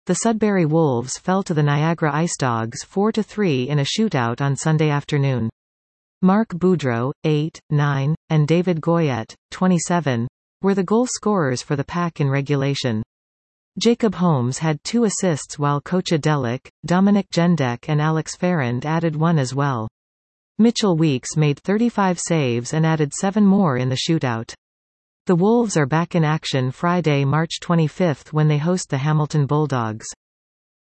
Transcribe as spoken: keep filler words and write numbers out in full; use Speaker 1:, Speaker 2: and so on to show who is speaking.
Speaker 1: The Sudbury Wolves fell to the Niagara Icedogs four to three in a shootout on Sunday afternoon. Mark Boudreau, eight, nine, and David Goyette, twenty-seven, were the goal scorers for the Pack in regulation. Jacob Holmes had two assists while Kocha Delic, Dominic Jendek and Alex Ferrand added one as well. Mitchell Weeks made thirty-five saves and added seven more in the shootout. The Wolves are back in action Friday, March twenty-fifth when they host the Hamilton Bulldogs.